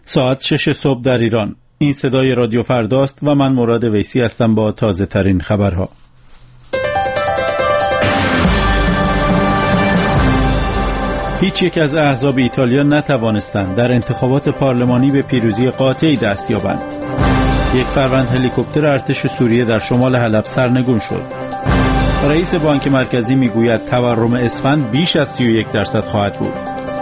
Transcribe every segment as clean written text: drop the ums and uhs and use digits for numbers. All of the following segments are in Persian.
ساعت 6 صبح در ایران. این صدای رادیو فرداست و من مراد ویسی هستم با تازه ترین خبرها. هیچ یک از احزاب ایتالیا نتوانستند در انتخابات پارلمانی به پیروزی قاطعی دست یابند. یک فروند هلیکوپتر ارتش سوریه در شمال حلب سرنگون شد. رئیس بانک مرکزی میگوید تورم اسفند بیش از 31% خواهد بود.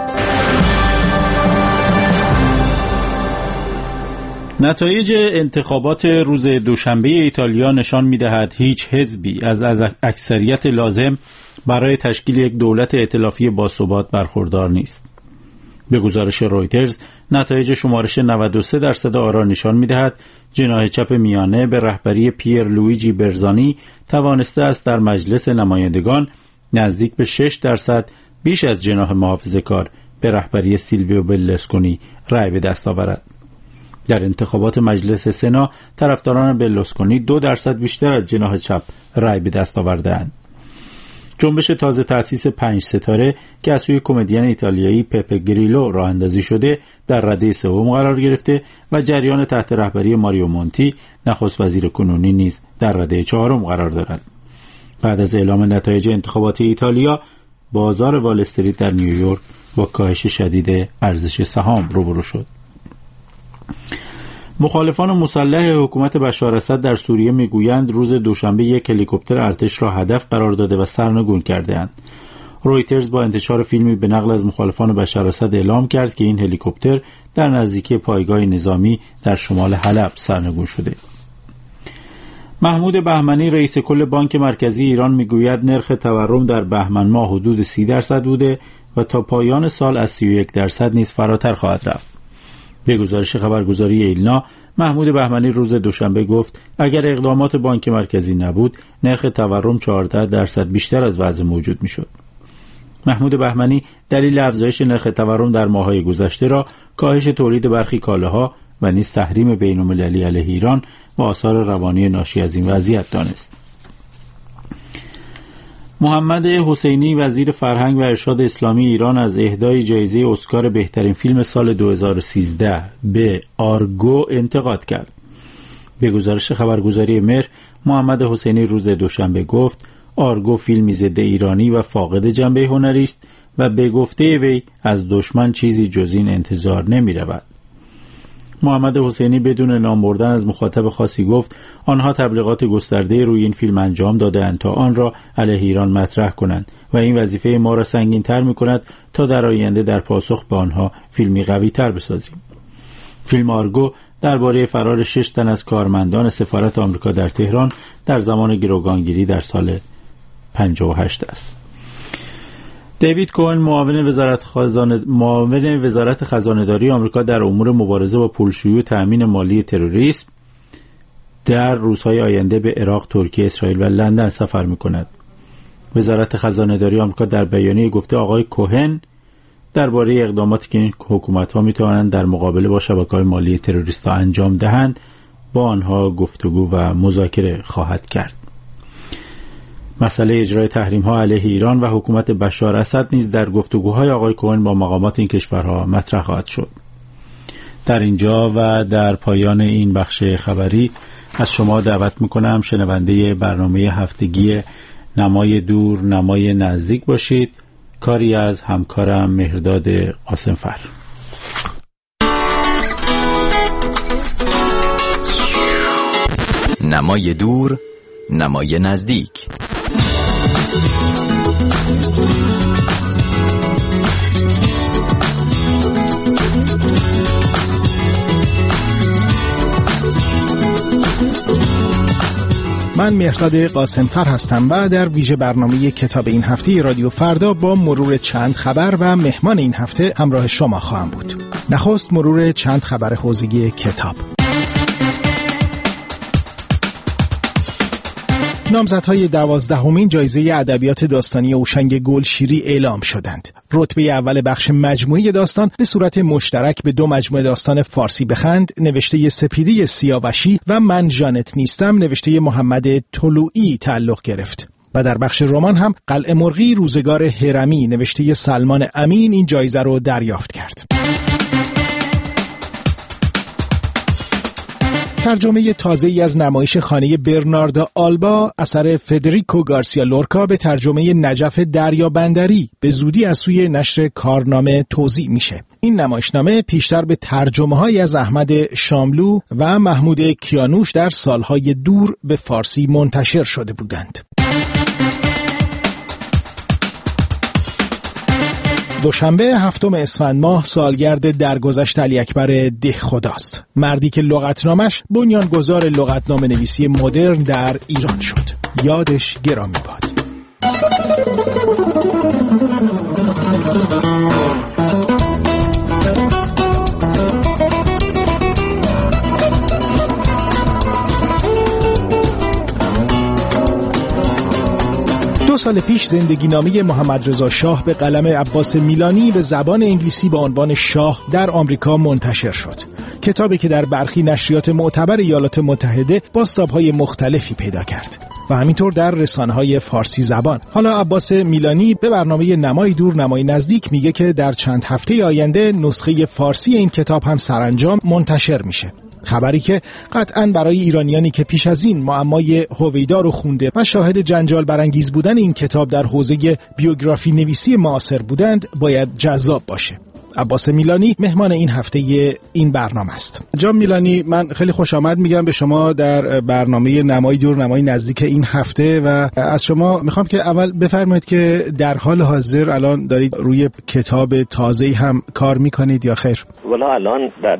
نتایج انتخابات روز دوشنبه ایتالیا نشان می‌دهد هیچ حزبی از اکثریت لازم برای تشکیل یک دولت ائتلافی باثبات برخوردار نیست. به گزارش رویترز، نتایج شمارش 93% آرا نشان می‌دهد جناح چپ میانه به رهبری پیر لویجی برزانی توانسته است در مجلس نمایندگان نزدیک به 6% بیش از جناح محافظه‌کار به رهبری سیلویو برلوسکونی رأی به دست آورد. در انتخابات مجلس سنا طرفداران برلوسکونی 2% بیشتر از جناح چپ رأی به دست آوردند. جنبش تازه تأسیس 5 ستاره که از سوی کمدین ایتالیایی پپه گریلو راه اندازی شده در رده سوم قرار گرفته و جریان تحت رهبری ماریو مونتی نخست وزیر کنونی نیز در رده 4 قرار دارد. بعد از اعلام نتایج انتخابات ایتالیا، بازار وال استریت در نیویورک با کاهش شدید ارزش سهام روبرو شد. مخالفان مسلح حکومت بشار اسد در سوریه میگویند روز دوشنبه یک هلیکوپتر ارتش را هدف قرار داده و سرنگون کرده‌اند. رویترز با انتشار فیلمی به نقل از مخالفان بشار اسد اعلام کرد که این هلیکوپتر در نزدیکی پایگاه نظامی در شمال حلب سرنگون شده. محمود بهمنی رئیس کل بانک مرکزی ایران میگوید نرخ تورم در بهمن ماه حدود 30% بوده و تا پایان سال از 31% نیز فراتر خواهد رفت. به گزارش خبرگزاری ایلنا، محمود بهمنی روز دوشنبه گفت اگر اقدامات بانک مرکزی نبود نرخ تورم 14% بیشتر از وضع موجود میشد. محمود بهمنی دلیل افزایش نرخ تورم در ماه‌های گذشته را کاهش تولید برخی کالاها و نیز تحریم بین‌المللی علیه ایران و آثار روانی ناشی از این وضعیت دانست. محمد حسینی وزیر فرهنگ و ارشاد اسلامی ایران از اهدای جایزه اسکار بهترین فیلم سال 2013 به آرگو انتقاد کرد. به گزارش خبرگزاری مهر، محمد حسینی روز دوشنبه گفت آرگو فیلمی ضد ایرانی و فاقد جنبه هنری است و به گفته وی از دشمن چیزی جز این انتظار نمی رود. محمد حسینی بدون نام بردن از مخاطب خاصی گفت آنها تبلیغات گسترده روی این فیلم انجام داده‌اند تا آن را علیه ایران مطرح کنند و این وظیفه ما را سنگین تر می کند تا در آینده در پاسخ به آنها فیلمی قوی تر بسازیم. فیلم آرگو درباره فرار 6 تن از کارمندان سفارت آمریکا در تهران در زمان گروگانگیری در سال 58 است. دیوید کوهن معاون وزارت خزانه‌داری آمریکا در امور مبارزه با پولشویی و تأمین مالی تروریسم در روزهای آینده به عراق، ترکیه، اسرائیل و لندن سفر می‌کند. وزارت خزانه‌داری آمریکا در بیانیه گفته آقای کوهن درباره اقداماتی که این حکومت‌ها می‌توانند در مقابله با شبکه‌های مالی تروریست‌ها انجام دهند با آنها گفتگو و مذاکره خواهد کرد. مسئله اجرای تحریم‌ها علیه ایران و حکومت بشار اسد نیز در گفتگوهای آقای کوهن با مقامات این کشورها مطرح خواهد شد. در اینجا و در پایان این بخش خبری از شما دعوت می‌کنم شنونده برنامه هفتگی نمای دور نمای نزدیک باشید، کاری از همکارم مهرداد قاسمفر. نمای دور نمای نزدیک. من مهرداد قاسمفر هستم و در ویژه برنامه کتاب این هفته رادیو فردا با مرور چند خبر و مهمان این هفته همراه شما خواهم بود. نخست مرور چند خبر حوزه‌ای کتاب. نامزدهای 12مین جایزه ادبیات داستانی هوشنگ گلشیری اعلام شدند. رتبه اول بخش مجموعه داستان به صورت مشترک به 2 مجموعه داستان فارسی بخند نوشته سپیده سیاوشی و من ژانت نیستم نوشته محمد طلوعی تعلق گرفت. و در بخش رمان هم قلعه مرغی روزگار هرمی نوشته سلمان امین این جایزه رو دریافت کرد. ترجمه تازه‌ای از نمایش خانه برناردو آلبا اثر فدریکو گارسیا لورکا به ترجمه نجف دریابندری به زودی از سوی نشر کارنامه توزیع میشه. این نمایشنامه پیشتر به ترجمه‌هایی از احمد شاملو و محمود کیانوش در سالهای دور به فارسی منتشر شده بودند. دوشنبه 7 اسفند ماه سالگرد درگذشت علی اکبر دهخداست. مردی که لغتنامش بنیانگذار لغتنامه نویسی مدرن در ایران شد. یادش گرامی باد. سال پیش زندگی نامه محمد رضا شاه به قلم عباس میلانی به زبان انگلیسی با عنوان شاه در آمریکا منتشر شد. کتابی که در برخی نشریات معتبر ایالات متحده بازتاب‌های مختلفی پیدا کرد و همینطور در رسانه‌های فارسی زبان. حالا عباس میلانی به برنامه نمای دور نمای نزدیک میگه که در چند هفته آینده نسخه فارسی این کتاب هم سرانجام منتشر میشه. خبری که قطعاً برای ایرانیانی که پیش از این معمای هویدا رو خونده و شاهد جنجال برانگیز بودن این کتاب در حوزه بیوگرافی نویسی معاصر بودند باید جذاب باشه. عباس میلانی مهمان این هفته این برنامه است. جان میلانی، من خیلی خوش آمد میگم به شما در برنامه نمای دور نمای نزدیک این هفته و از شما میخوام که اول بفرمایید که در حال حاضر الان دارید روی کتاب تازه‌ای هم کار میکنید یا خیر؟ والا الان در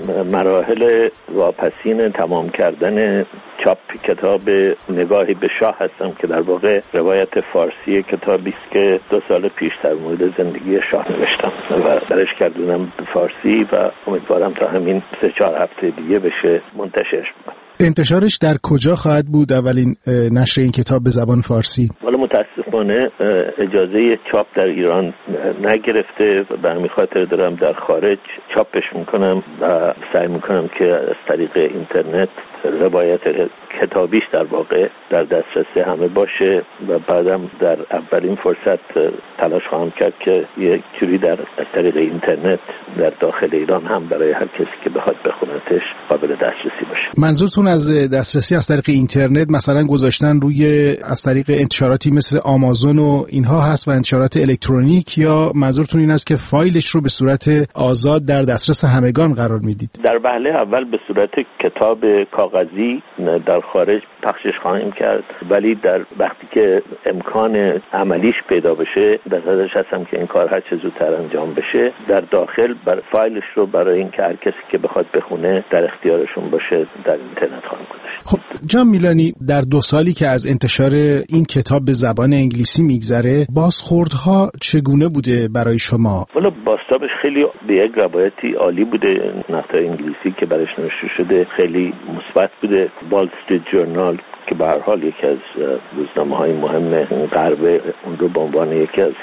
مراحل واپسین تمام کردن چاپ کتاب نگاهی به شاه هستم که در واقع روایت فارسی کتابی است که 2 سال پیش در مورد زندگی شاه نوشتم و درش کردونم به فارسی و امیدوارم تا همین 3-4 هفته دیگه بشه منتشر بشه. انتشارش در کجا خواهد بود اولین نشر این کتاب به زبان فارسی؟ والا متاسفانه اجازه چاپ در ایران نگرفته و به همین خاطر دارم در خارج چاپش میکنم و سعی میکنم که از طریق اینترنت روایت کتابیش در واقع در دسترس همه باشه و بعدم در اولین فرصت تلاش خواهم کرد که یک جوری از طریق اینترنت در داخل ایران هم برای هر کسی که بخواد بخونتش قابل دسترسی باشه. منظورتون از دسترسی از طریق اینترنت مثلا گذاشتن روی از طریق انتشاراتی مثل آمازون و اینها هست و انتشارات الکترونیک، یا منظورتون این است که فایلش رو به صورت آزاد در دسترس همگان قرار میدید؟ در وهله اول به صورت کتاب کاغذی در خارج پخشش خواهیم کرد، ولی در وقتی که امکان عملیش پیدا بشه در حاضرش هستم که این کار هر چه زودتر انجام بشه. در داخل فایلش رو برای اینکه هر کسی که بخواد بخونه در اختیارشون باشه در اینترنت خواهم گذاشت. خب جان میلانی، در 2 سالی که از انتشار این کتاب به زبان انگلیسی میگذره بازخوردها چگونه بوده برای شما؟ والا بازتابش خیلی به یک روایتی عالی بوده. نقدهای انگلیسی که برش نوشته شده خیلی مثبت بوده. وال استریت جورنال که به هر حال یکی از روزنامه‌های مهم غرب اون رو به عنوان یکی از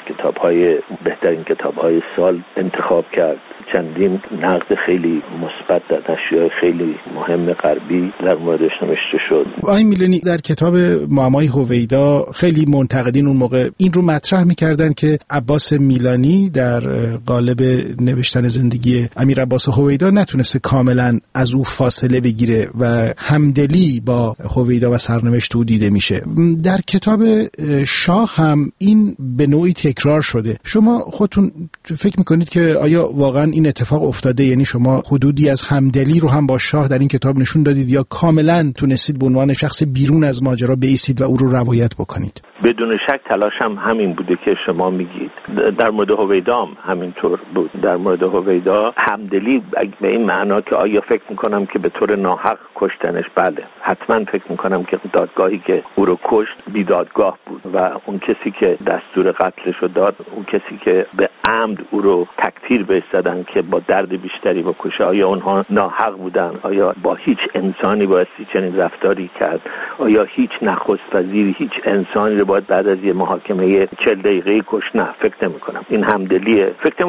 بهترین کتاب‌های سال انتخاب کرد. چندین نقد خیلی مثبت در نشریه‌های خیلی مهم غربی در موردش نوشته شد. آقای میلانی، در کتاب معمای هویدا خیلی منتقدین اون موقع این رو مطرح می‌کردن که عباس میلانی در قالب نوشتن زندگی امیر عباس هویدا نتونسته کاملا از او فاصله بگیره و همدلی با هویدا و سرنوشت او دیده میشه. در کتاب شاه هم این به نوعی تکرار شده. شما خودتون فکر میکنید که آیا واقعا این اتفاق افتاده؟ یعنی شما حدودی از همدلی رو هم با شاه در این کتاب نشون دادید یا کاملا تونستید به عنوان شخص بیرون از ماجرا بایستید و او رو روایت بکنید؟ بدون شک تلاشم همین بوده که شما میگید. در مورد هویدا هم همینطور بود. در مورد هویدا همدلی به این معنا که آیا فکر میکنم که به طور ناحق کشتنش؟ بله، حتما فکر میکنم که دادگاهی که او رو کشت بیدادگاه بود و اون کسی که دستور قتلش رو داد، اون کسی که به عمد او رو تکتیر بهش زدن که با درد بیشتری بکشه، آیا اونها ناحق بودن؟ آیا با هیچ انسانی بایستی چنین رفتاری کرد؟ آیا هیچ نخست وزیری هیچ انسانی رو باید بعد از یه محاکمه 40 دقیقه‌ای کشت. نه، فکر نمی‌کنم این همدلیه. فکر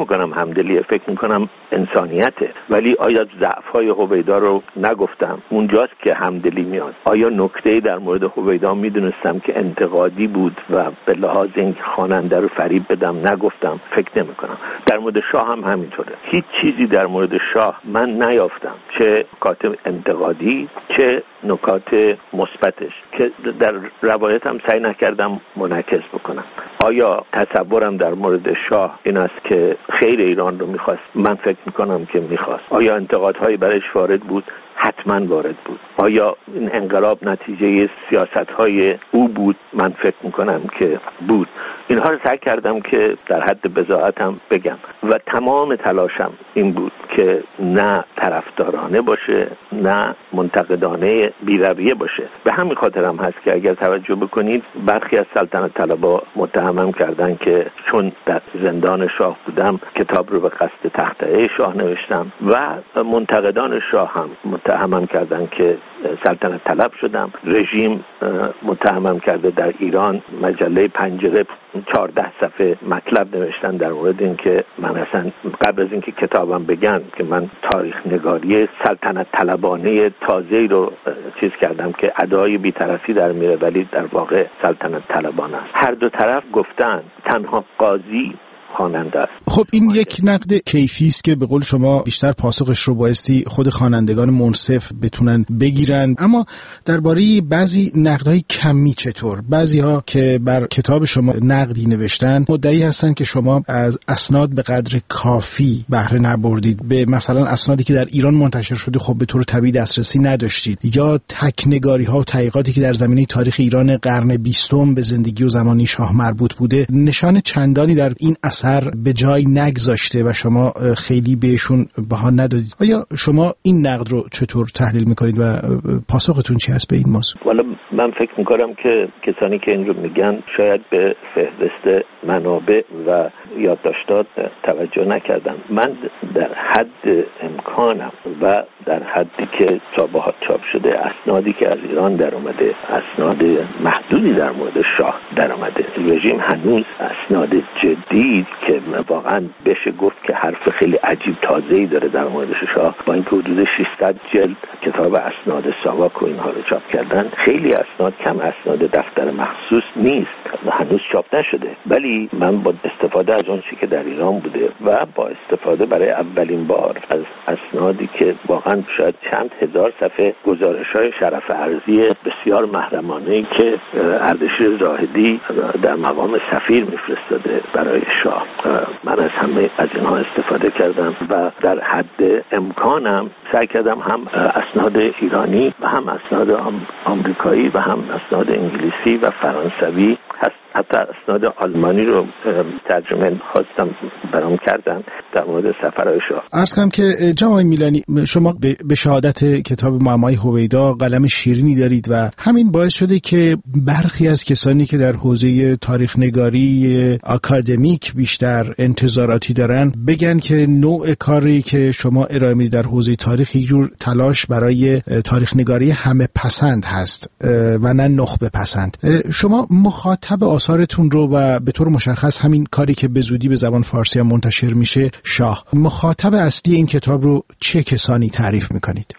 می‌کنم انسانیته. ولی آیا ضعف‌های هویدا رو نگفتم؟ اونجاست که همدلی میاد. آیا نکته‌ای در مورد هویدا میدونستم که انتقادی بود و به لحاظ این خواننده رو فریب بدم نگفتم؟ فکر نمی‌کنم. در مورد شاه هم همینطوره. هیچ چیزی در مورد شاه من نیافتم، چه نکات انتقادی چه نکات مثبتش، که در روایتم سعی نکردم منعکس بکنم. آیا تصورم در مورد شاه این است که خیر ایران رو میخواست؟ من فکر میکنم که میخواست. آیا انتقادهایی برایش وارد بود؟ حتما وارد بود. آیا این انقلاب نتیجه سیاست‌های او بود؟ من فکر میکنم که بود. اینها رو سعی کردم که در حد بضاعتم بگم و تمام تلاشم این بود که نه طرفدارانه باشه نه منتقدانه بی‌رویه باشه. به همین خاطرم هست که اگر توجه بکنید برخی از سلطنت طلبا متهمم کردن که چون در زندان شاه بودم کتاب رو به قصد تخطئه شاه نوشتم و منتقدان شاه هم متهمم کردن که سلطنت طلب شدم. رژیم متهمم کرده در ایران مجله پنجره 14 صفحه مطلب نوشتن در مورد این که من اصلا قبل از اینکه کتابم بگن که من تاریخ نگاری سلطنت طلبانه تازه‌ای رو چیز کردم که ادعای بی‌طرفی در میره ولی در واقع سلطنت طلبانه است. هر دو طرف گفتن، تنها قاضی خواننده است. خب این یک نقد کیفی است که به قول شما بیشتر پاسخش رو بایستی خود خوانندگان منصف بتونن بگیرن. اما درباره بعضی نقدهای کمی چطور؟ بعضی‌ها که بر کتاب شما نقدی نوشتن مدعی هستن که شما از اسناد به قدر کافی بهره نبردید، به مثلا اسنادی که در ایران منتشر شده خب به طور طبیعی دسترسی نداشتید، یا تکنگاری‌ها و تحقیقاتی که در زمینه تاریخ ایران قرن 20 به زندگی و زمانی شاه مربوط بوده نشان چندانی در این اثر به جای نگذاشته و شما خیلی بهشون بها ندادید. آیا شما این نقد رو چطور تحلیل میکنید و پاسختون چی هست به این موضوع؟ والا من فکر میکنم که کسانی که این رو میگن شاید به فهرست منابع و یادداشتات توجه نکردم. من در حد امکانم و در حدی که سابقات چاپ شده اسنادی که از ایران در اومده، اسناد محدودی در مورد شاه در اومده. رژیم هنوز اسناد جدید که واقعا بشه گفت که حرف خیلی عجیب تازه‌ای داره در مورد شاه، با اینکه حدود 600 جلد کتاب اسناد ساواک و اینها رو چاپ کردن، خیلی اسناد کم اسناد دفتر مخصوص نیست و هنوز چاپ نشده. ولی من با استفاده از اون چیزی که در ایران بوده و با استفاده برای اولین بار از اسنادی که واقعا شاید چند هزار صفحه گزارش‌های شرف ارضی بسیار محرمانه‌ای که اردشیر زاهدی در مقام سفیر میفرستاده برای شاه، من از همه از اینها استفاده کردم و در حد امکانم سعی کردم هم اسناد ایرانی و هم اسناد آمریکایی و هم اسناد انگلیسی و فرانسوی هست. حتی اسناد آلمانی رو ترجمه خواستم برام کردن در مورد سفرهای شاه. عرض کنم که جناب میلانی شما به شهادت کتاب معمای هویدا قلم شیرینی دارید و همین باعث شده که برخی از کسانی که در حوزه تاریخ نگاری اکادمیک بیشتر انتظاراتی دارن بگن که نوع کاری که شما ارائه میدید در حوزه تاریخ یک جور تلاش برای تاریخ نگاری همه پسند هست و نه نخبه پسند. شما مخاطب آثارتون رو و به طور مشخص همین کاری که به زودی به زبان فارسی هم منتشر میشه شاه، مخاطب اصلی این کتاب رو چه کسانی تعریف میکنید؟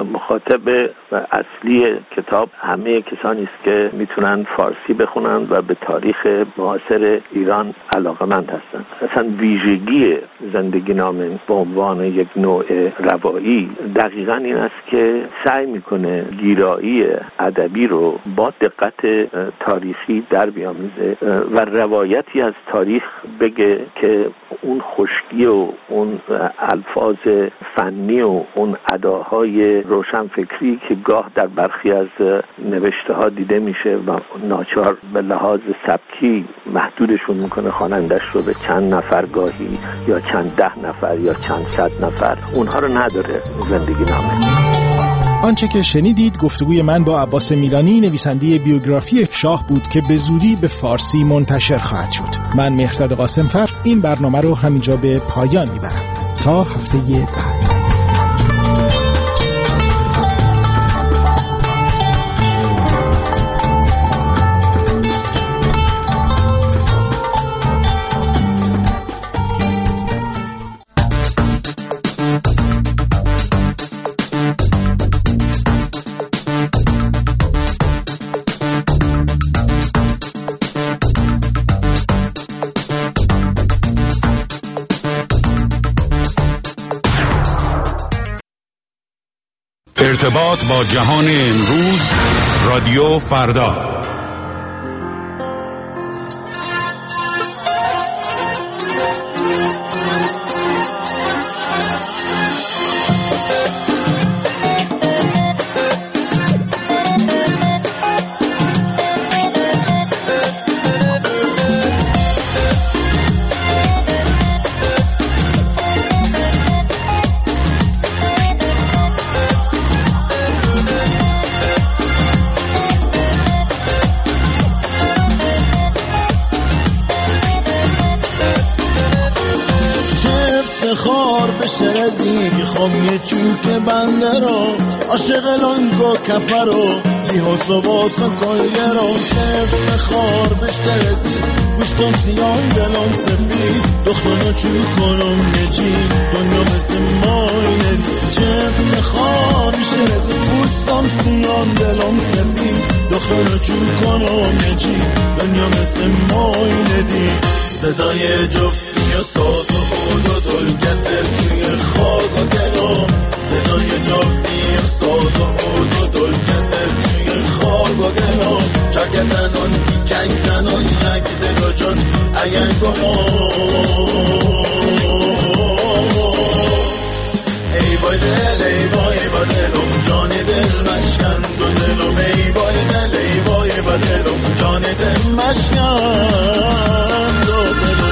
مخاطب اصلی کتاب همه کسانی است که میتونن فارسی بخونن و به تاریخ معاصر ایران علاقه‌مند هستن. اصلا ویژگی زندگی نامه به عنوان یک نوع روایی دقیقاً این است که سعی میکنه گیرایی ادبی رو با دقت تاریخی در بیامیزه و روایتی از تاریخ بگه که اون خشکی و اون الفاظ فنی و اون اداهای روشنفکری که گاه در برخی از نوشته ها دیده میشه و ناچار به لحاظ سبکی محدودشون میکنه خوانندش رو به چند نفر گاهی یا چند 10 نفر یا چند 100 نفر، اونها رو نداره زندگی نامه. آنچه که شنیدید گفتگوی من با عباس میلانی نویسنده بیوگرافی شاه بود که به زودی به فارسی منتشر خواهد شد. من مهرداد قاسمفر این برنامه رو همینجا به پایان میبرم تا هفته بعد. ارتباط با جهان امروز، رادیو فردا. میخوام یه چوک بنده رو عاشق لانگو کپه رو بیهوس و باسا کلگه رو کف خار بشترزی پوشتم سیان دلم سفید دختانو چوک کنم نجی دنیا مثل ماینه کف خار بشترزی پوشتم سیان دلم سفید دختانو چوک کنم نجی دنیا مثل ماینه دی صدای جفتی و ساز و بود و دل کسر توی خاک و دلم صدای جفتی و ساز و بود و دل کسر توی خاک و دلم چاک زنان کنگ زنان یک دل و جان اگر گناه ای بای دل ای بای دلم جان دل مشکند و دلم ای بای دل ای بای دلم جان دل مشکند و دلم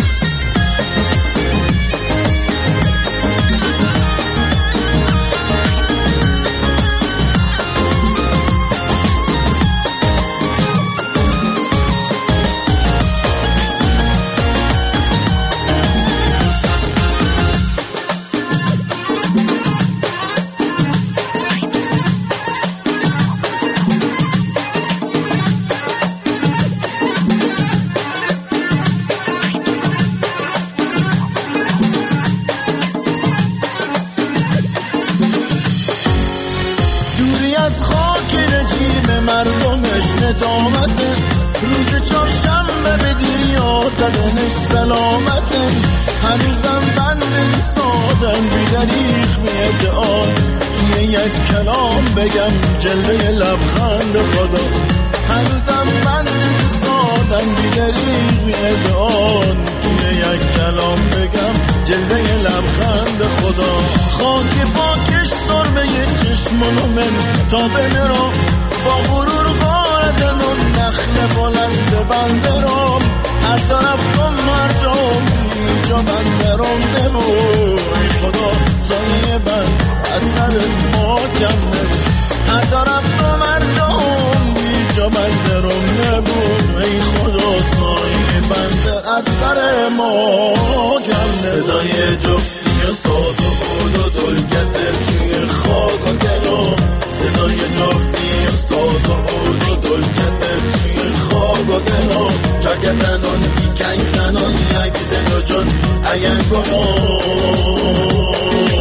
ندامته روز چهارشنبه به دیریا زدنش سلامته هنوزم بند سادن بیدریخ میدعا توی یک کلام بگم جلوه لبخند خدا هنوزم بند سادن بیدریخ میدعا توی یک کلام بگم جلوه لبخند خدا خاک پاکش سرمه چشمانو من تا بنرام با غرور غاردن و نخل بلند بندرام هر طرف کن مرجام اینجا بندرام نبود ای خدا سایه بند از سر ما کم نبود هر طرف کن مرجام اینجا بندرام نبود ای خدا سایه بند از سر ما کم نبود صدای جفتی و ساز و بود و دل کسر توی خاک و گلام صدای جفتی و ساز و بود و دل کسر توی خاک و دلم چاک زنان بی کنگ زنان یک دل و جان اگر گناه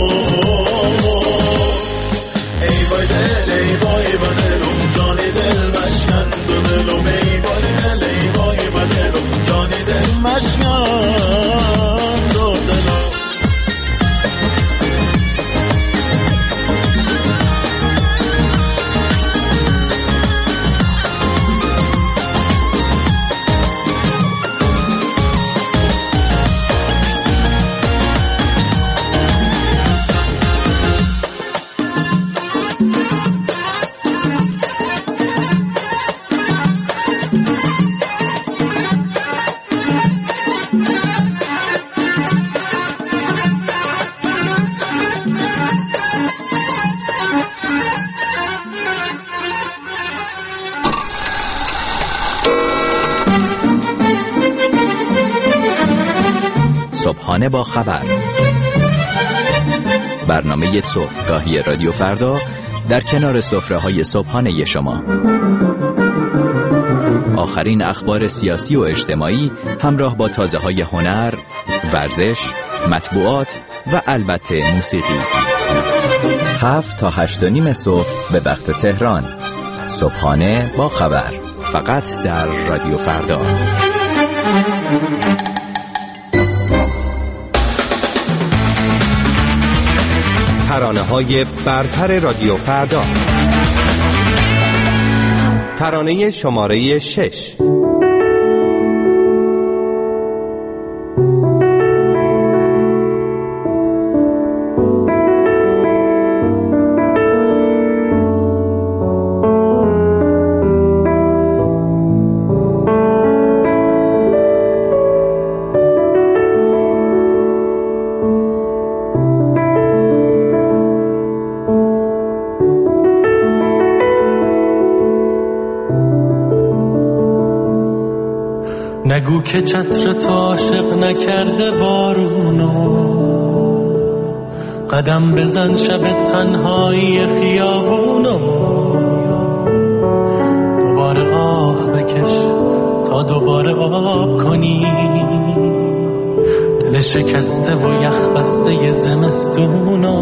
ای بای دل ای بای دلم جان دل مشکند و دلم ای بای دل ای بای دلم جان دل مشکند و دلم صبحانه با خبر، برنامه صبحگاهی رادیو فردا در کنار سفره‌های صبحانه شما. آخرین اخبار سیاسی و اجتماعی همراه با تازه‌های هنر، ورزش، مطبوعات و البته موسیقی. 7 تا 8:30 صبح به وقت تهران. صبحانه با خبر، فقط در رادیو فردا. ترانه‌های برتر رادیو فردا. ترانه شماره 6. نگو که چتر تو عاشق نکرده بارونو، قدم بزن شب تنهایی خیابونو، دوباره آه بکش تا دوباره آب کنی دل شکسته و یخ بسته زمستونو،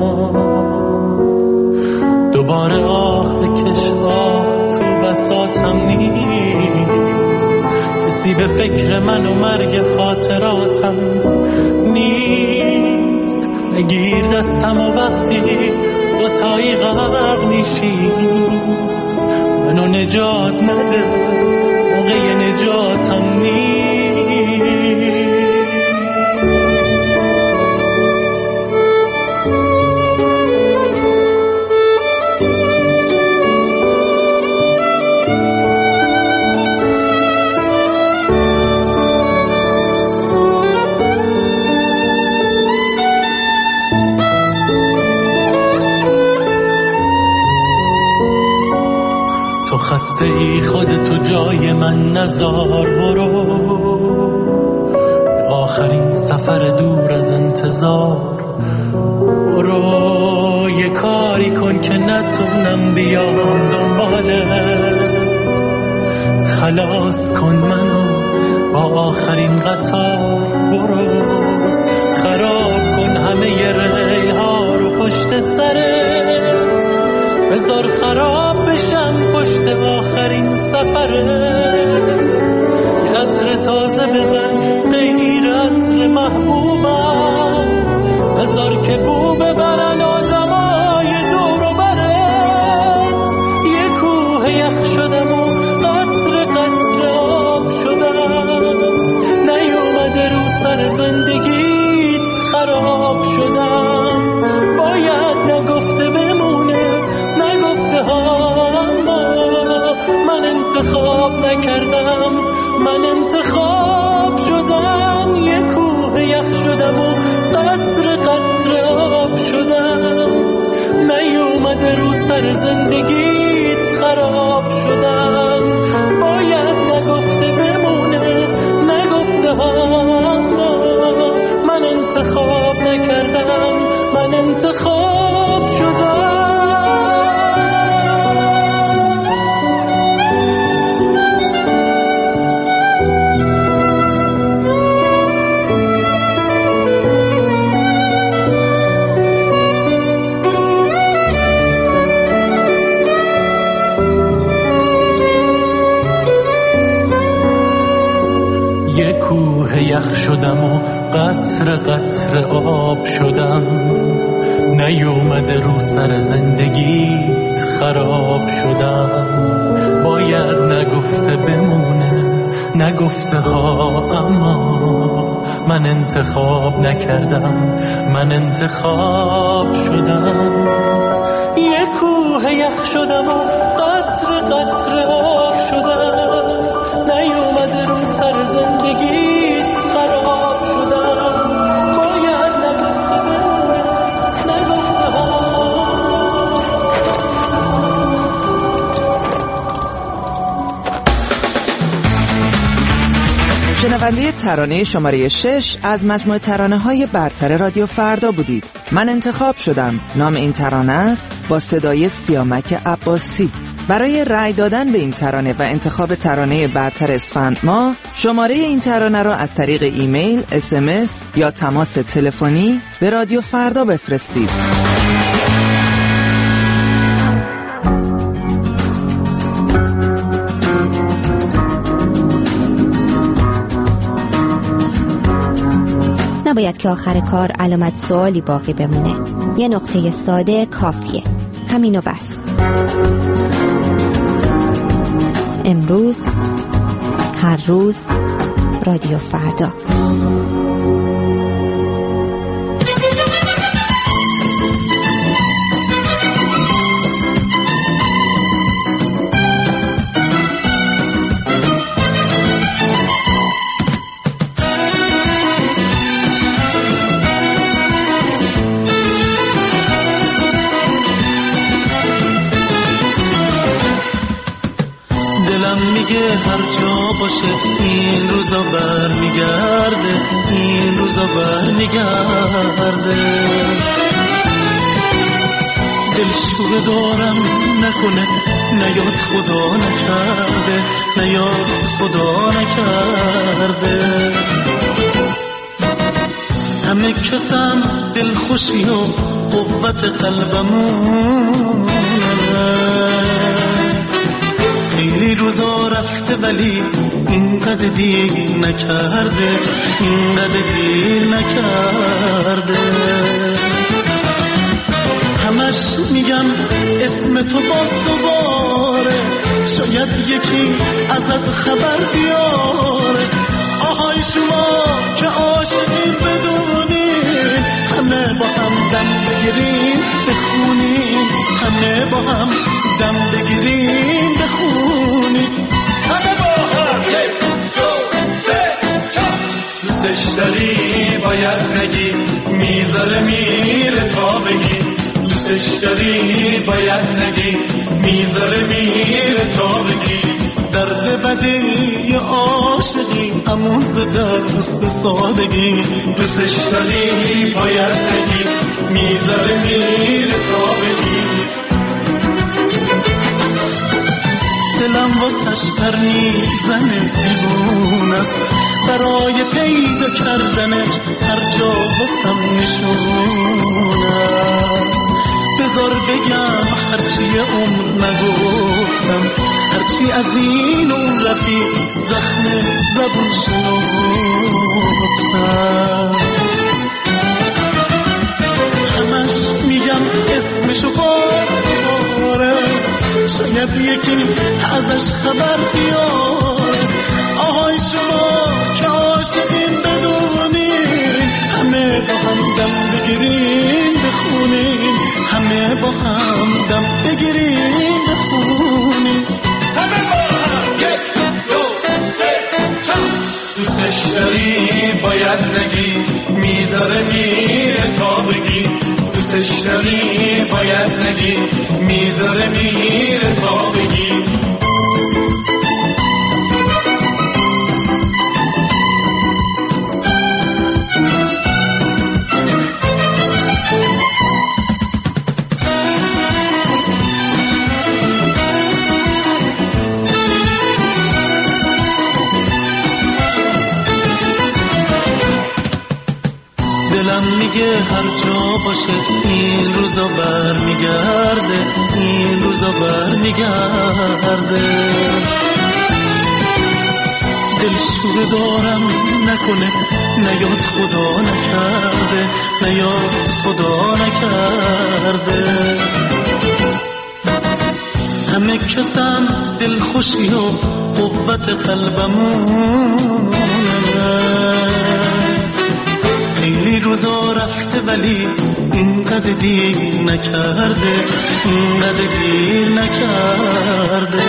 دوباره آه بکش آه تو بساطم نیست، کسی به فکر من و مرگ خاطراتم نیست، بگیر دستم و وقتی دوتایی غرق میشی منو نجات نده، موقع نجاتم نیست. خسته ای خودتو جای من نزار، برو به آخرین سفر دور از انتظار، برو یه کاری کن که نتونم بیام دنبالت، خلاص کن منو با آخرین قطار، برو خراب کن همه ریل‌ها رو پشت سرت، بذار خراب بشم پشت آخرین سفرت، یه عطر تازه بزن غیر عطر محبوبم، بذار که بو ببرن آدمای دور و برت، یه کوه یخ شدم و قطر قطر آب شدم، نیومده رو سر زندگیت خراب شدم، باید نگفته بمونه نگفته ها، من انتخاب نکردم، من انتخاب شدم، یه کوه یخ شدم و قطر قطر آب شدم، نیومده رو سر زندگیت خراب شدم، باید نگفته بمونه نگفته ها، من انتخاب نکردم، من انتخاب شدم. یه کوه یخ شدم و قطر قطر آب شدم، نیومده رو سر زندگیت خراب شدم، باید نگفته بمونه نگفته ها، اما من انتخاب نکردم، من انتخاب شدم، یه کوه یخ شدم و قطر قطر آب شدم، نیومده رو سر زندگیت خراب شدم، باید نگفته بمونه نگفته ها. شنونده ترانه شماره 6 از مجموعه ترانه‌های برتر رادیو فردا بودید. من انتخاب شدم نام این ترانه است، با صدای سیامک عباسی. برای رأی دادن به این ترانه و انتخاب ترانه برتر اسفند ماه، شماره این ترانه را از طریق ایمیل، SMS یا تماس تلفنی به رادیو فردا بفرستید. نباید که آخر کار علامت سوالی باقی بمونه. یه نقطه ساده کافیه. همینو بس. امروز، هر روز، رادیو فردا. هر جا باشه این روزا برمیگرده، این روزا برمیگرده. دلشوره دارم نکنه نیاد خدا نکرده، نیاد خدا نکرده. همه کسم دلخوشی و قوت قلبمونه. خیلی روزا رفته ولی اینقدر دیر نکرده، اینقدر دیر نکرده. همش میگم اسم تو باز دوباره، شاید یکی ازت خبر بیاره. آهای شما که عاشقین بدونین، همه با هم دم بگیرین بخونین، همه با هم دم بگیرین بخونین. همه با هم یک دو سه چهار. دوستش داری باید نگی، میذاره میره تا بگی. دوستش داری باید نگی، میذاره میره تا بگی. درد بدی عاشقی اموز دست سادگی. دوستش داری باید نگی، میذاره میره تا بگی. دلم واسش پر میزنه دیوونه است، برای پیدا کردنش هر جا واسم نشونه است. بذار بگم هرچی عمر نگفتم، هرچی از این اون رفیق زخم زبون شنفتم. همش میگم اسمشو باز دوباره، شاید یکی ازش خبر بیاره. آهای شما که عاشقین بدونین، همه با هم دم بگیرین بخونین، همه با هم دم بگیرین بخونین. همه با هم یک دو سه چهار. دوستش داری باید نگی، میذاره میره تا بگی. دوستش داری باید نگی، میذاره میره تا بگی. میگه هر جا باشه این روزا برمیگرده، این روزا برمیگرده. دلشوره دارم نکنه نیاد خدا نکرده، نیاد خدا نکرده. همه کسم دلخوشی و قوت قلبمونه. خیلی روزا رفته ولی اینقدر دیر نکرده، اینقدر دیر نکرده.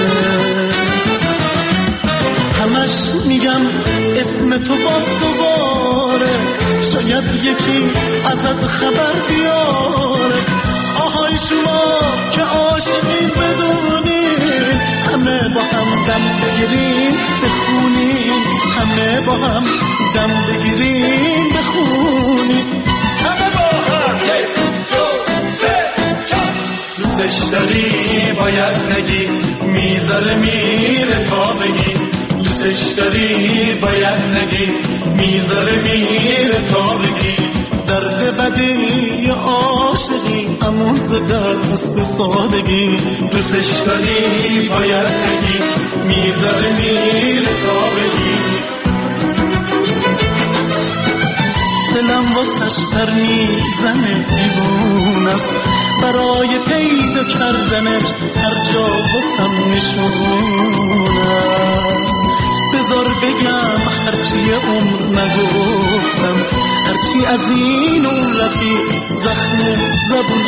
همش میگم اسم تو باز دوباره، شاید یکی ازت خبر بیاره. آهای شما که عاشقین بدونین، همه با هم دم بگیرین بخونین، همه با هم دم بگیرین بخونین. همه با هم یک دو سه چهار. دوستش داری باید نگی، میذاره میره تا بگی. دوستش داری باید نگی، میذاره میره تا بگی. درد بدی عاشقی اموز دست سادگی. دوستش داری باید نگی، میذاره میره تا بگی. دلم واسش پر میزنه دیوون است، برای پیدا کردنش هر جا واسم نشون است. بذار بگم هرچی عمر نگفتم، هرچی از این اون رفیق زخم زبون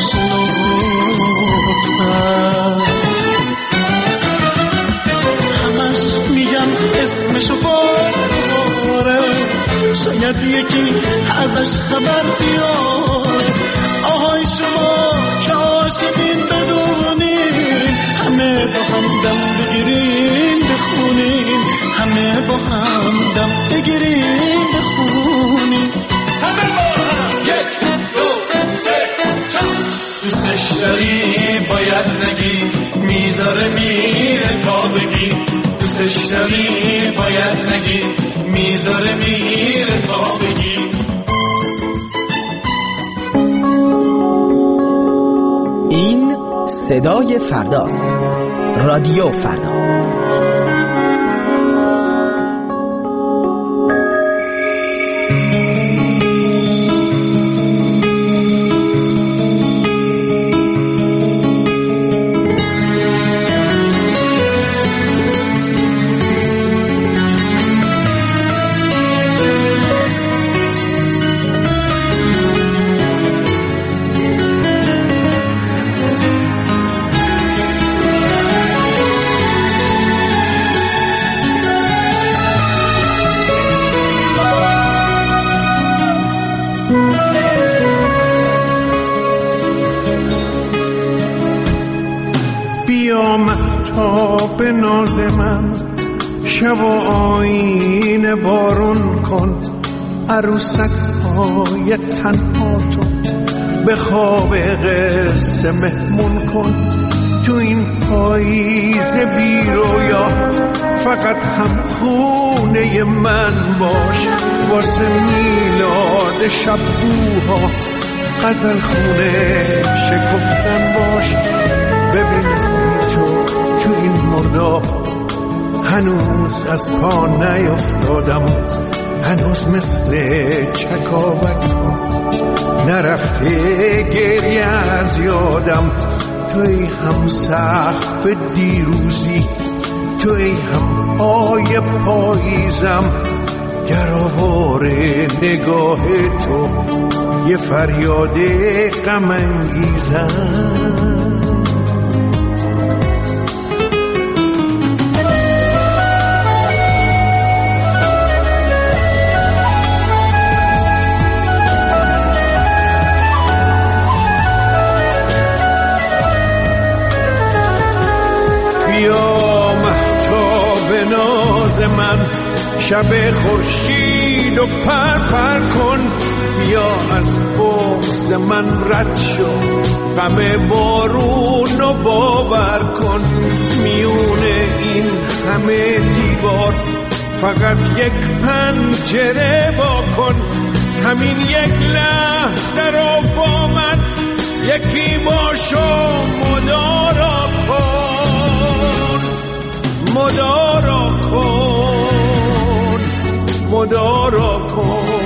شنفتم. همش میگم اسمشو باز دوباره، شاید یکی ازش خبر بیاره. آهای شما که عاشقین بدونین، همه با هم دم بگیرین بخونین، همه با هم دم بگیرین بخونین، همه با هم. یک دو سه چهار. دوستش داری باید نگی، میذاره میره تا بگی. دوستش داری باید نگی، میذاره میره تا بگی. این صدای فرداست. رادیو فردا. به ناز من شب و آینه بارون کن، عروسک های تنها تو به خواب قصه مهمون کن. تو این پاییز بی رویا فقط هم خونه من باش، واسه میلاد شبوها غزل خونه شکفتن باش. ببین تو این مردا هنوز از پا نیفتادم، هنوز مثل چکاوک نرفته گریه از یادم. توی هم سقف دیروزی، توی هم پای پاییزم، گرآوار نگاه تو یه فریاد غم انگیزم. من شب خورشید و پر کن، بیا از بغض من رد شو، غم بارون رو باور کن. میونه این همه دیوار فقط یک پنجره وا کن، همین یک لحظه رو با من یکی باشو مدارا کن، مدارا کن، مدارا کن.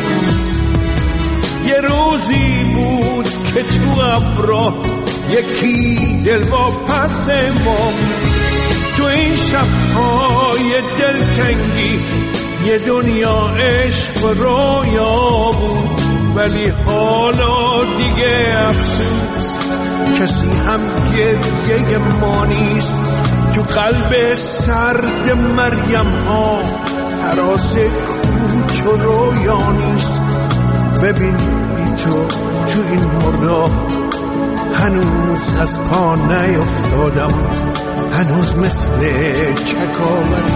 یه روزی بود که تو ابرا یکی دل با پس ما، تو این شب‌های دلتنگی یه دنیا عشق و رویا بود. ولی حالا دیگه افسوس کسی هم گریه ما نیست، تو قلب سرد مریم ها هراس کوچ و رویا نیست. ببین بی تو این مردا هنوز از پا نیفتادم، هنوز مثل چکاوک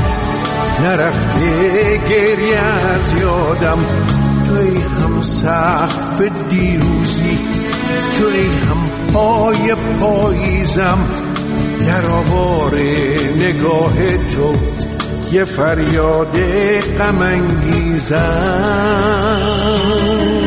نرفته گریه از یادم. توی هم سقف دیروزی، توی هم پای پاییزم، گرآوار نگاه تو یه فریاد غم انگیزم.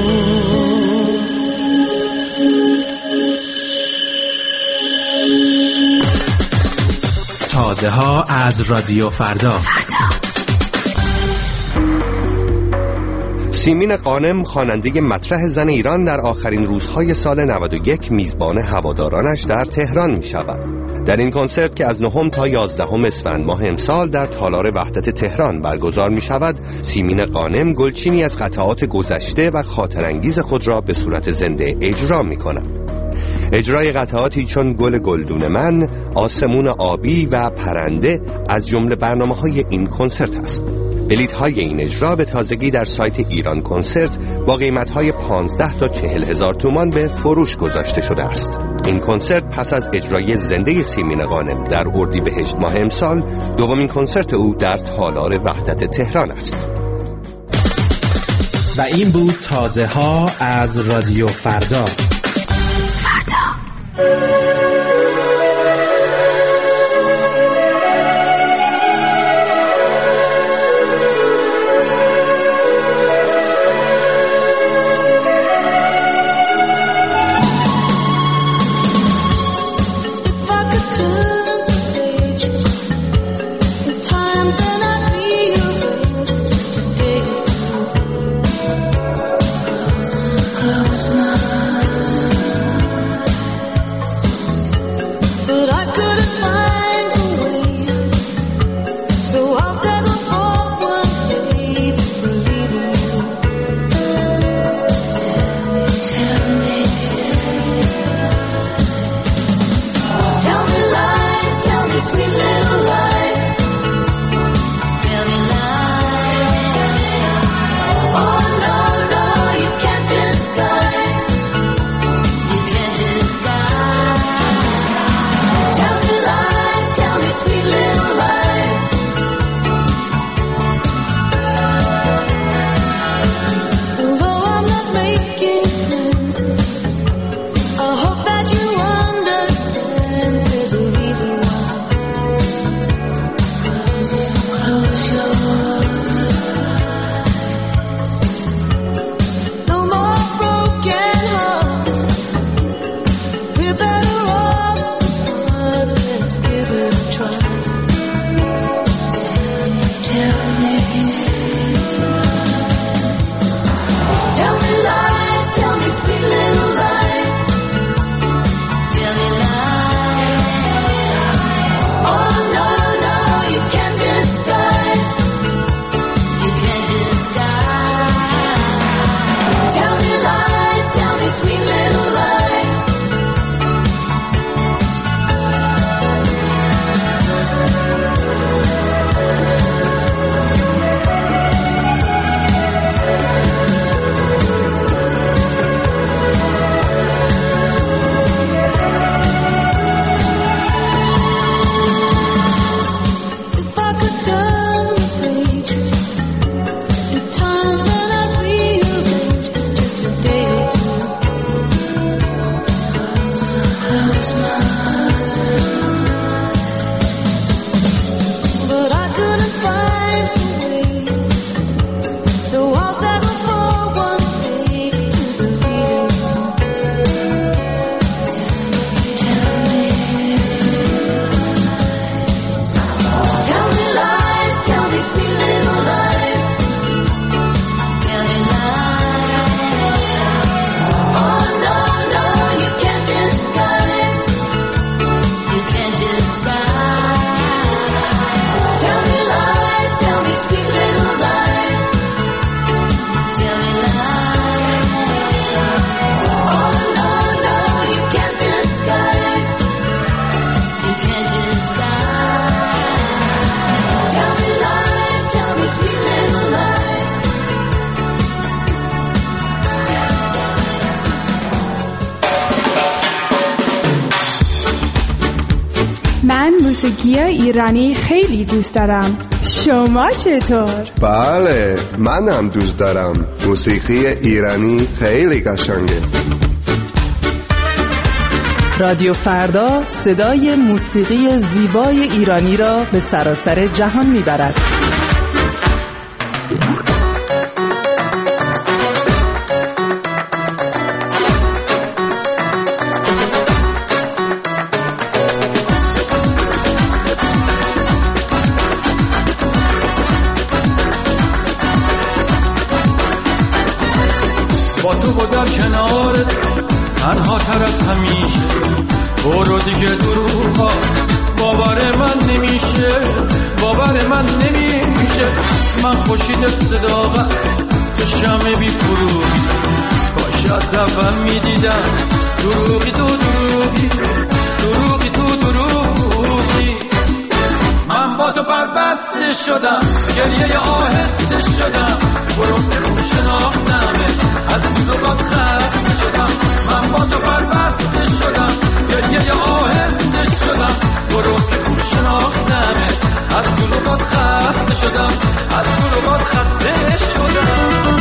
تازه ها از رادیو فردا. سیمین غانم خواننده مطرح زن ایران در آخرین روزهای سال 91 میزبان هوادارانش در تهران می شود. در این کنسرت که از 9 تا 11 اسفند ماه امسال در تالار وحدت تهران برگزار می شود، سیمین غانم گلچینی از قطعات گذشته و خاطرانگیز خود را به صورت زنده اجرا می کند. اجرای قطعاتی چون گل گلدون من، آسمون آبی و پرنده از جمله برنامه‌های این کنسرت است. بلیط‌های این اجرا به تازگی در سایت ایران کنسرت با قیمت‌های 15 تا 40 هزار تومان به فروش گذاشته شده است. این کنسرت پس از اجرای زنده سیمین غانم در اردیبهشت ماه امسال، دومین کنسرت او در تالار وحدت تهران است. و این بود تازه ها از رادیو فردا. موسیقی ایرانی خیلی دوست دارم. شما چطور؟ بله، منم دوست دارم. موسیقی ایرانی خیلی قشنگه. رادیو فردا صدای موسیقی زیبای ایرانی را به سراسر جهان میبرد. تو و در کنارت تنها تر از همیشه. برو دیگه دروغا باور من نمیشه، باور من نمیشه. من خورشید صداقت تو شمع بی فروغی، کاش از اول میدیدم دروغی تو دروغی، دروغی تو دروغی. من با تو بربسته شدم، گریه آهسته شدم، برو که خوب شناختمه، از دروغات خسته شدم. من با تو بربسته شدم، گریه آهسته شدم، برو که خوب شناختمه، از دروغات خسته شدم، از دروغات خسته شدم.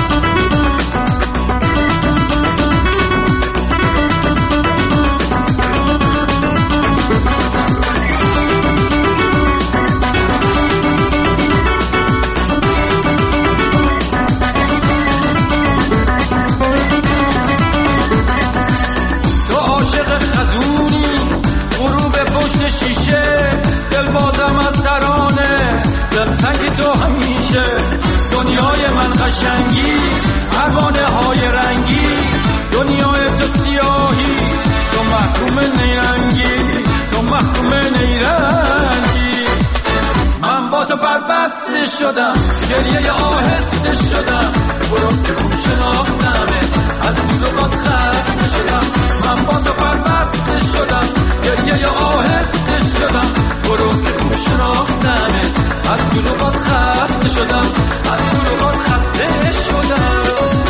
شیشه دل بازم از ترانه، دل سنگی تو همیشه. دنیای من قشنگی، پروانه های رنگی، دنیای تو سیاهی، تو محکوم نیرنگی، تو محکوم نیرنگی. من با تو بربسته شدم، گریه آهسته شدم، برو که خوب شناختمه، از دروغات خسته شدم. من با تو بربسته شدم، گریه آهسته شدم، برو که خوب شناختمه، از دروغات خسته شدم، از دروغات خسته شدم.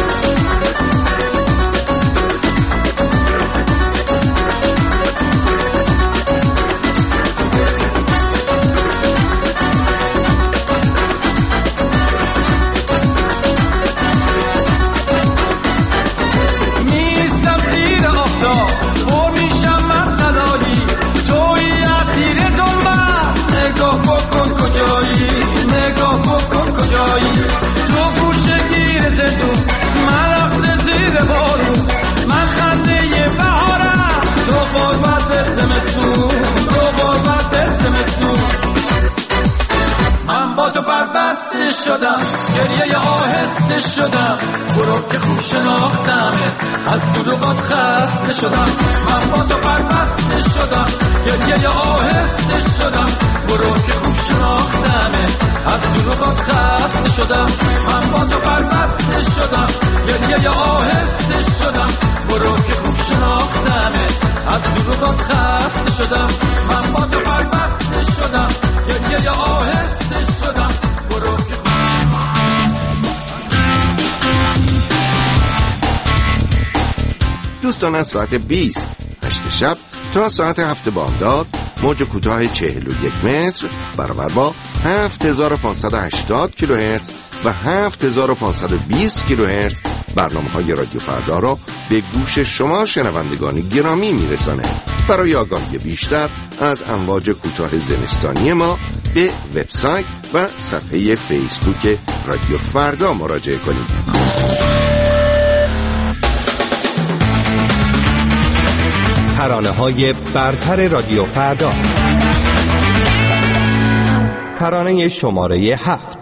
شدم، گریه آهسته شدم، برو که خوب شناختمه، از دروغات خسته شدم. من با تو بربسته شدم، گریه آهسته شدم، برو که خوب شناختمه، از دروغات خسته شدم. من با تو بربسته شدم، گریه آهسته شدم، برو که خوب شناختمه، از دروغات خسته شدم. من با تو بربسته شدم، گریه آهسته شدم، برو که دوستان از ساعت 20 8 شب تا ساعت 7 بامداد موج کوتاه 41 متر برابر با 7580 کیلوهرتز و 7520 کیلوهرتز برنامه‌های رادیو فردا را به گوش شما شنوندگان گرامی میرسانه. برای آگاهی بیشتر از امواج کوتاه زمستانی ما به وبسایت و صفحه فیسبوک رادیو فردا مراجعه کنید. ترانه‌های برتر رادیو فردا، ترانه شماره 7.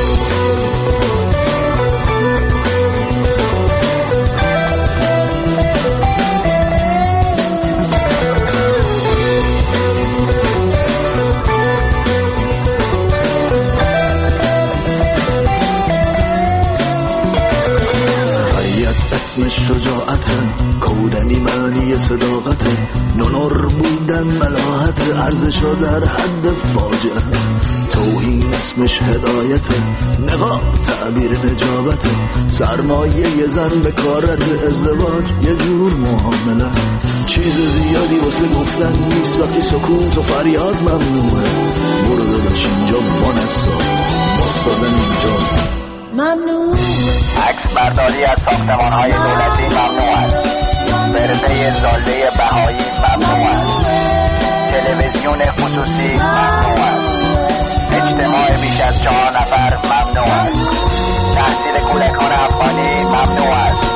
شجاعت کودنی معنی صداقت، نونر بودن ملاحت، ارزش در حد فاجعه، توهین اسمش هدایت، نقاب تعبیر نجابت، سرمایه زن به کارت، ازدواج یه جور معامله است، چیز زیادی واسه گفتن نیست وقتی سکوت و فریاد ممنوعه. برو داداش اینجا وانسا باستادن اینجا ممنوع. عکس برداری از ساختمان‌های دولتی ممنوع است. برده زاده بهایی ممنوع است. تلویزیون خصوصی ممنوع است. اجتماع بیش از 4 نفر ممنوع است. تحصیل کودکان افغانی ممنوع است.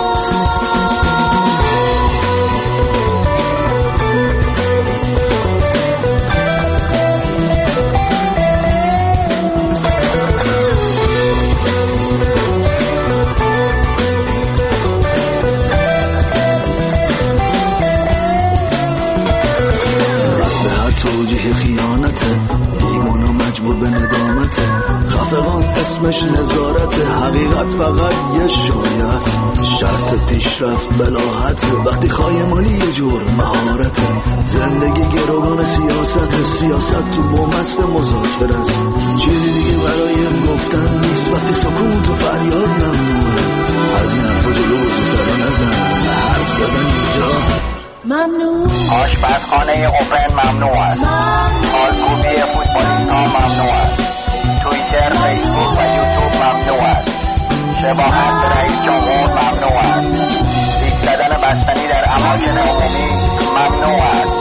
توجیه خیانته، بیگانا مجبور به ندامته، خفقان اسمش نظارته، حقیقت فقط یه شایعه است، شرط پیشرفت بلاحته، وقتی خایمالی یه جور مهارته، زندگی گروگان سیاست تو بومست مذاکره است، چیزی دیگه برای گفتن نیست، وقتی سکوت و فریاد ممنوعه، از این حرفا جلو بزرگتر نزن، حرف زدن اینجا ممنوع، آشپزخانه اوپن ممنوع است، خالکوبی فوتبالیست‌ها ممنوع است، توییتر، فیسبوک و یوتیوب ممنوع است، شباهت به رئیس جمهور ممنوع است، لیک زدن بستنی در اماکن عمومی ممنوع است.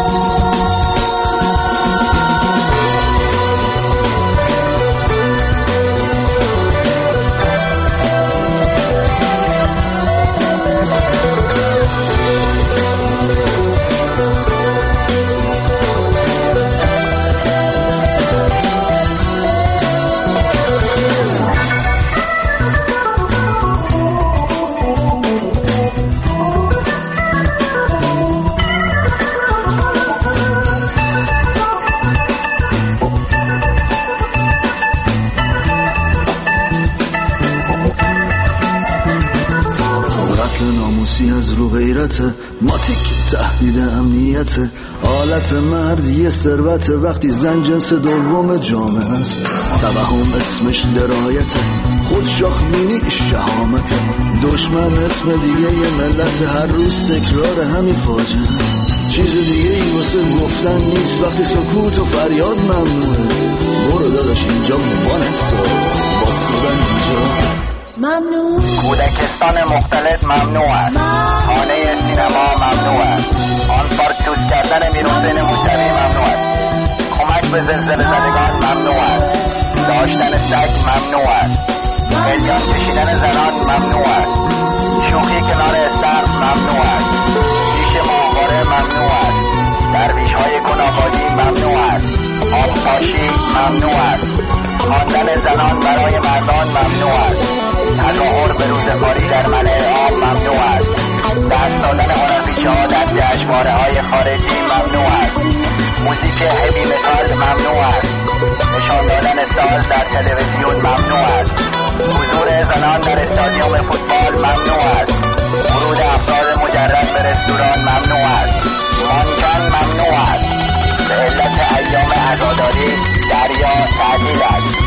از رو غیرته، ماتیک تهدید امنیته، آلت مرد یه ثروته، وقتی زن جنس دوم جامعه است، توهم اسمش درایته، خود شاخبینی شهامته، دشمن اسم دیگه یه ملت، هر روز تکرار همین فاجعه، چیز دیگه ای واسه گفتن نیست، وقتی سکوت و فریاد ممنوعه، برو داداش اینجا موانست، باستادن اینجا ممنوع، کودکستان مختلط ممنوع است، خانه سینما ممنوع است، آن پارک دوست کردن میرحسین موسوی ممنوع است، کمک به زلزله زدگان ممنوع است، داشتن سگ ممنوع است، قلیان کشیدن زنان ممنوع است، شوخی کنار استخر ممنوع است، پیش ماهواره ممنوع است، درویش‌های گناه‌بازی ممنوع است، آبپاشی ممنوع است، خواندن زنان برای مردان ممنوع است، تظاهر به روزگاری در ملأ عام ممنوع است، دست دادن هنرپیشه‌ها در جشنواره‌های خارجی ممنوع است، موزیک هوی متال ممنوع است، نشان دادن ساز در تلویزیون ممنوع است، حضور زنان در استادیوم فوتبال ممنوع است، ورود افراد مجرد به رستوران ممنوع است، مانکن ممنوع است، به علت ایام عزاداری دریا تعطیل است.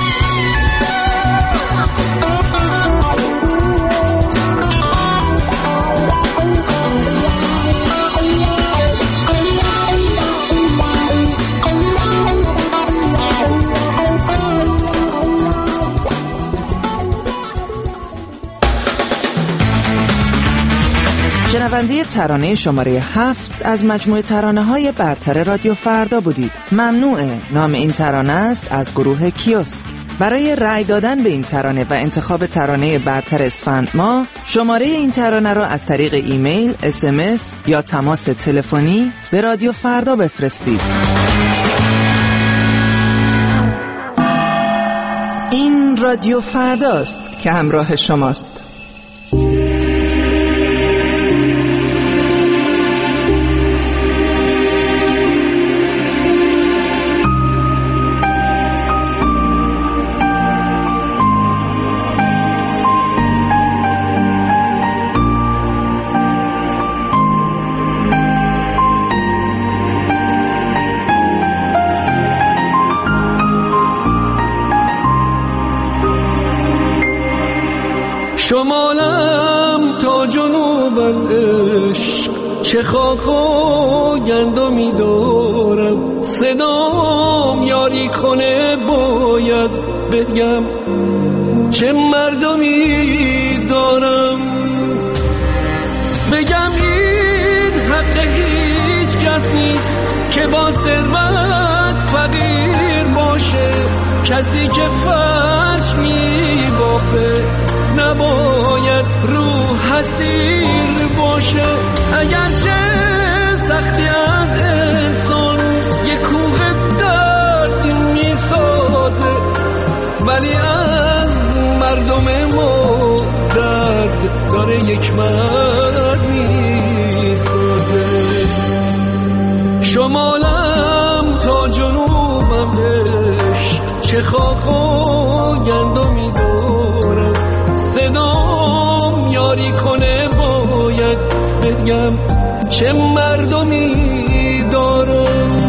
شنونده ترانه شماره 7 از مجموعه ترانه‌های برتر رادیو فردا بودید. ممنوعه نام این ترانه است از گروه کیوسک. برای رأی دادن به این ترانه و انتخاب ترانه برتر اسفند ماه، شماره این ترانه را از طریق ایمیل، SMS یا تماس تلفنی به رادیو فردا بفرستید. این رادیو فرداست که همراه شماست. شمالم تا جنوب عشق، چه خاک و گندمی دارم، صدام یاری کنه باید بگم چه مردمی دارم، بگم این حق هیچ کس نیست که با ثروت فقیر باشه، کسی که فرش می بافه نباید رو حسیر باشه، اگرچه سختی از انسان یک کوه درد می سازه، ولی از مردم ما درد داره یک مرد می سازه. شمالم چه خاک و گندمی دارم، صدام یاری کنه باید بگم چه مردمی دارم.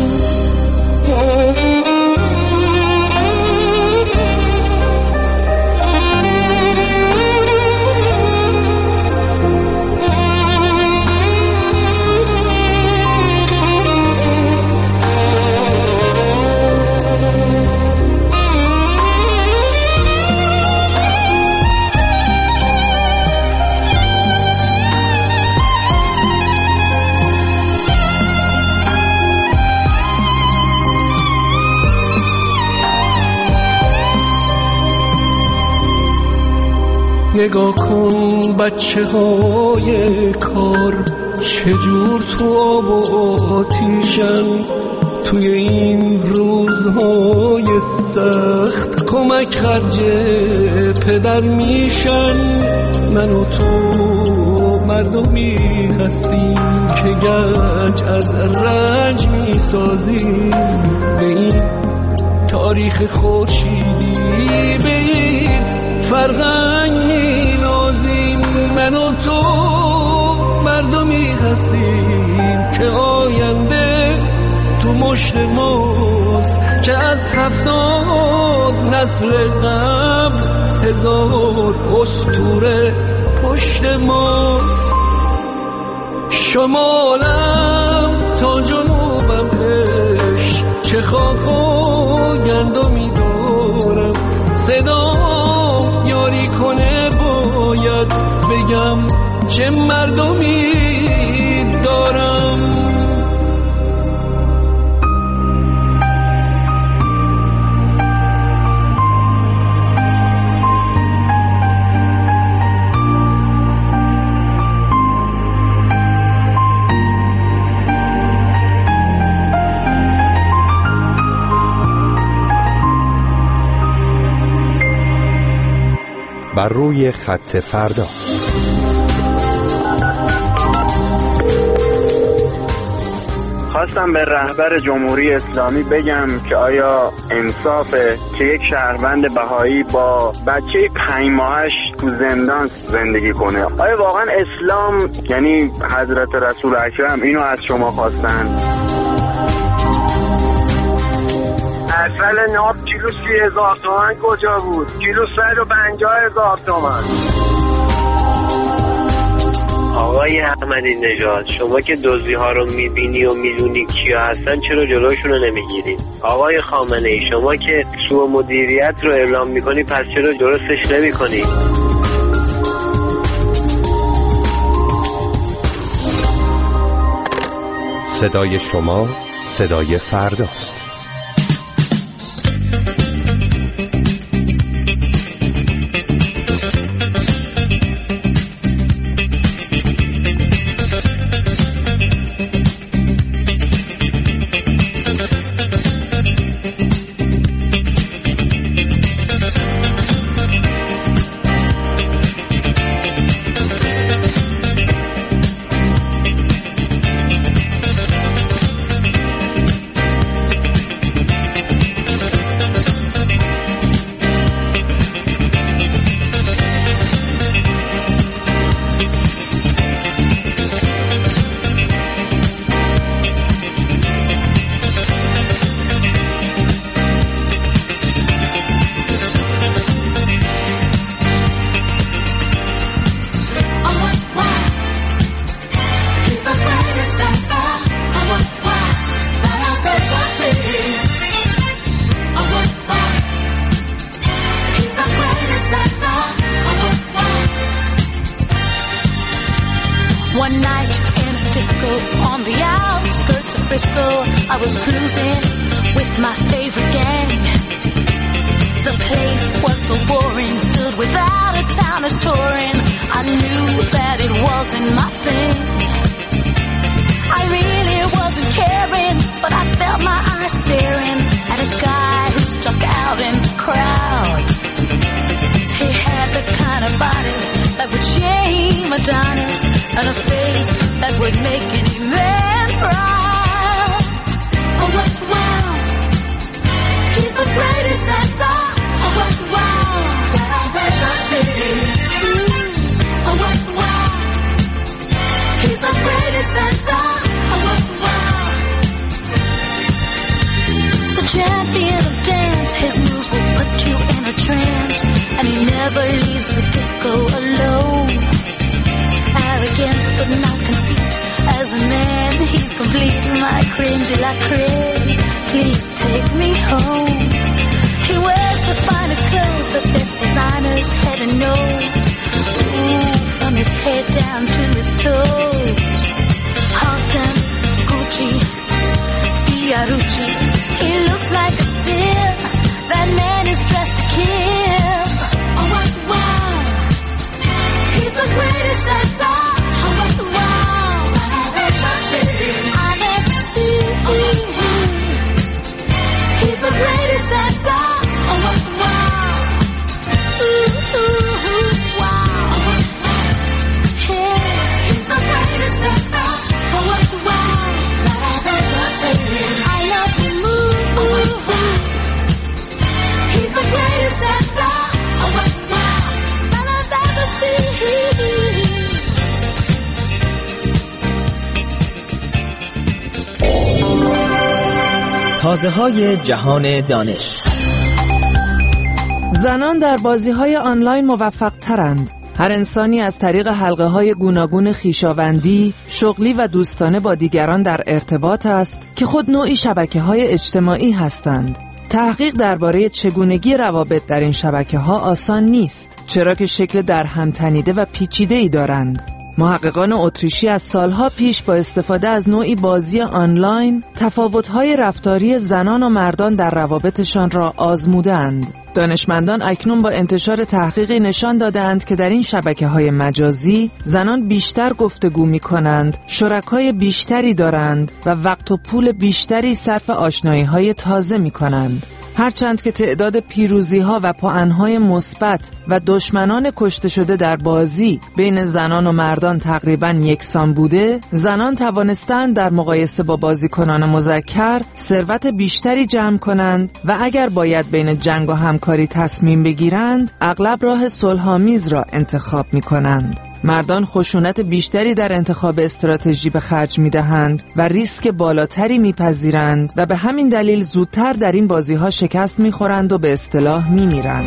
نگاه کن بچه های کار چجور تو آب و آتیشن، توی این روزهای سخت کمک خرج پدر میشن. من و تو مردمی هستیم که گنج از رنج میسازیم، به این تاریخ خورشیدی به این فرهنگ مینازیم. من و تو مردمی هستیم که آینده تو مشت ماست، که از 70 نسل قبل 1000 اسطوره پشت ماست. شمالم تا جنوبم عشق، چه خاک و گندمی دارم، صدا یاری کنه باید بگم چه مردمی دارم. بر روی خط فردا. خواستم به رهبر جمهوری اسلامی بگم که آیا انصافه که یک شهروند بهایی با بچه 5 ماهش تو زندان زندگی کنه؟ آیا واقعا اسلام یعنی حضرت رسول اکرم اینو از شما خواستن؟ اصل ناب کیلو 30,000 تومان کجا بود؟ کیلو 150,000 تومان. آقای احمدی نژاد، شما که دزدی ها رو میبینی و میدونی کیا هستن، چرا جلوشون رو نمیگیری؟ آقای خامنه ای، شما که سوء مدیریت رو اعلام میکنی، پس چرا درستش نمیکنی؟ صدای شما صدای فرداست. One night in a disco on the outskirts of Frisco, I was cruising with my favorite gang. The place was so boring, filled with out-of-towners touring. I knew that it wasn't my thing. I really wasn't caring, but I felt my eyes staring at a guy who stuck out in the crowd. He had the kind of body that would shame Adonis, and a face that would make any man proud. Oh, what wow! He's the greatest stands up. The champion of dance, his moves will put you in a trance, and he never leaves the disco alone. Arrogance but not conceit, as a man he's complete. My creme de la creme, please take me home. He wears the finest clothes, the best designers, heaven knows. Ooh, from his head down to his toes. Halston, Gucci, Fiorucci, he looks like a steal. That man is dressed to kill. Oh, what wow! He's the greatest that's all. Oh, what wow! I've ever seen. He's the greatest that's all. Oh, what wow! Ooh, ooh, ooh, wow! Yeah, he's the greatest that's all. Oh, what wow! I've ever seen. I love the moves. He's the greatest that's all. Oh, what wow! That I've ever seen. تازه‌های جهان دانش. زنان در بازی‌های آنلاین موفق‌ترند. هر انسانی از طریق حلقه‌های گوناگون خویشاوندی، شغلی و دوستانه با دیگران در ارتباط است که خود نوعی شبکه‌های اجتماعی هستند. تحقیق درباره چگونگی روابط در این شبکه‌ها آسان نیست، چرا که شکل درهم تنیده و پیچیده‌ای دارند. محققان اتریشی از سالها پیش با استفاده از نوعی بازی آنلاین تفاوت‌های رفتاری زنان و مردان در روابطشان را آزمودند. دانشمندان اکنون با انتشار تحقیقی نشان دادند که در این شبکه‌های مجازی زنان بیشتر گفتگو می‌کنند، شرکای بیشتری دارند و وقت و پول بیشتری صرف آشنایی‌های تازه می‌کنند. هرچند که تعداد پیروزی‌ها و پوان‌های مثبت و دشمنان کشته شده در بازی بین زنان و مردان تقریباً یکسان بوده، زنان توانستند در مقایسه با بازیکنان مذکر ثروت بیشتری جمع کنند و اگر باید بین جنگ و همکاری تصمیم بگیرند، اغلب راه صلح‌آمیز را انتخاب می‌کنند. مردان خشونت بیشتری در انتخاب استراتژی به خرج می‌دهند و ریسک بالاتری می‌پذیرند و به همین دلیل زودتر در این بازی‌ها شکست می‌خورند و به اصطلاح می‌میرند.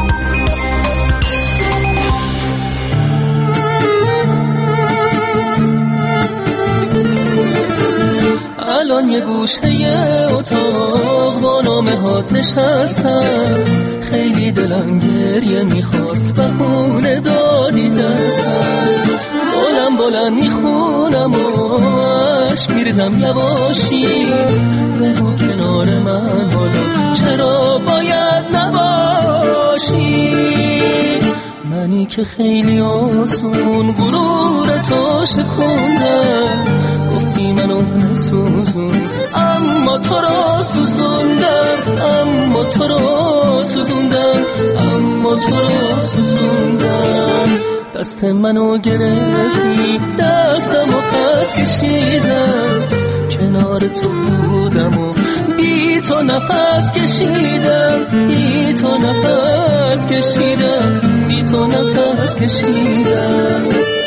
الان یه گوشه اتاق با نامه هات نشستم، خیلی دلم گریه میخواست بهونه دادی دستم، بلند میخونم و عشق میریزم یواشی، بگو کنار من حالا چرا باید نباشی، منی که خیلی آسون غرورتو شکوندم، گفتی منو نسوزون اما تو را سوزوندم، اما تو را سوزوندم، اما تو را سوزوندم، دست منو گرفتی دستمو پس کشیدم، کنار تو بودم و بی تو نفس کشیدم، بی تو نفس کشیدم، بی تو نفس کشیدم.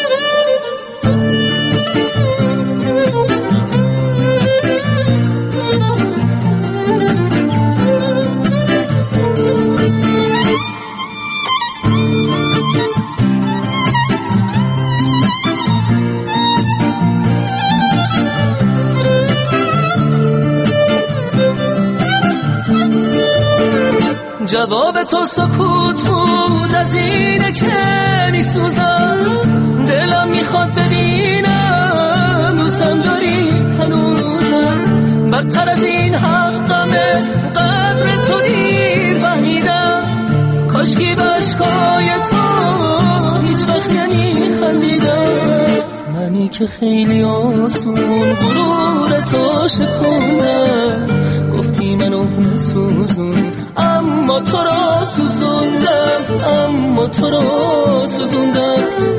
جواب تو سکوت بود، از اینه که میسوزم، دلم میخواد ببینم دوستم داری هنوزم، بدتر از این حقمه قدر تو دیر فهمیدم، کاشکی بشکای تو هیچ وقت نمیخندیدم، منی که خیلی آسون غرور تو شکوندم، گفتی منو نسوزون اما تو را سوزوندم، اما تو را سوزوندم،